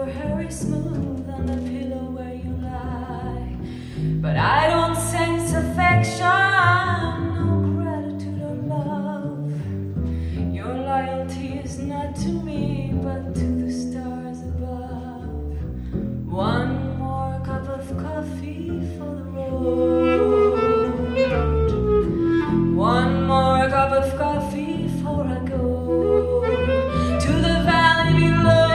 your hair is smooth on the pillow where you lie. But I don't sense affection, no gratitude or love. Your loyalty is not to me, but to the stars above. One more cup of coffee for the road. One more cup of coffee before I go to the valley below.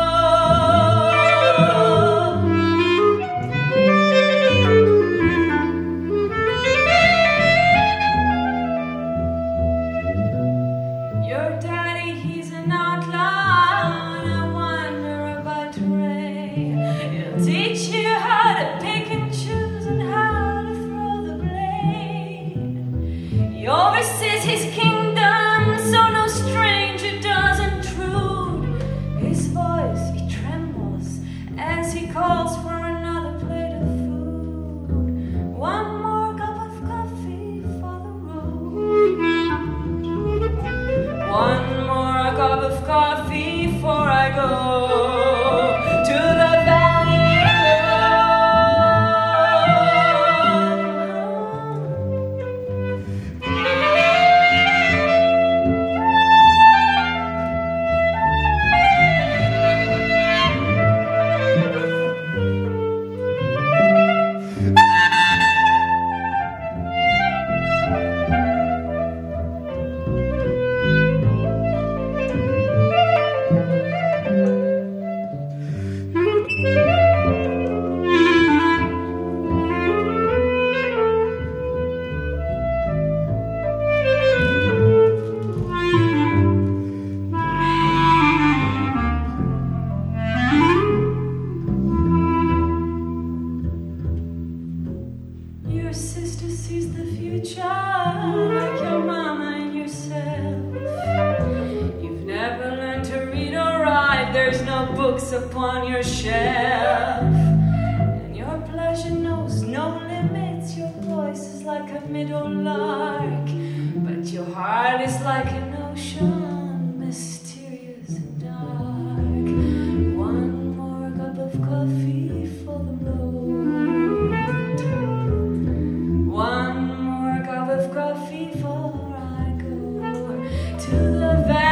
Your daddy, he's an outlaw, and I wonder about Ray. He'll teach you how to pick and choose and how to throw the blade. He oversees his kingdom, so no stranger does intrude. His voice, he trembles as he calls for another plate of food. One more cup of coffee for the road. One more cup of coffee before I go to the valley Your sister sees the future like your mama and yourself. You've never learned to read or write, there's no books upon your shelf. And your pleasure knows no limits, your voice is like a meadow lark. But your heart is like an ocean, mysterious and dark. One more cup of coffee for the road. One more cup of coffee before I go to the valley.